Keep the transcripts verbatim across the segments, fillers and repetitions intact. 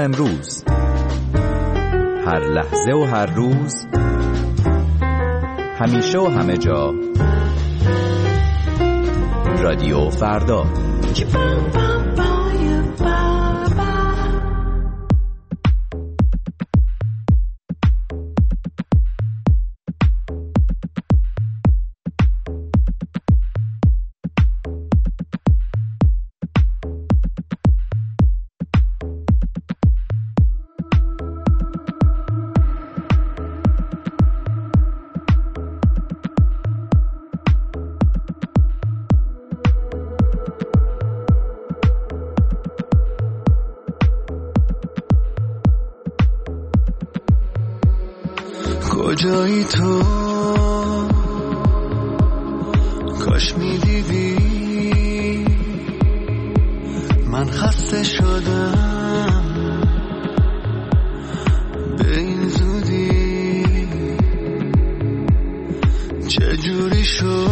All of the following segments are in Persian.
امروز، هر لحظه و هر روز، همیشه و همه جا، رادیو فردا. کجایی تو؟ کاش میدیدی من خسته شدم به این زودی. چجوری شد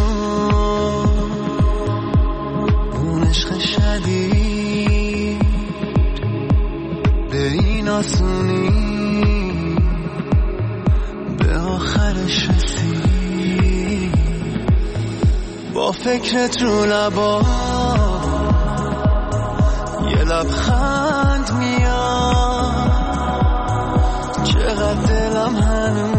اون عشق شدید به این آسونی آخرش رسید؟ با فکرت رو لبا یه لبخند میاد، چقدر دلم هنوز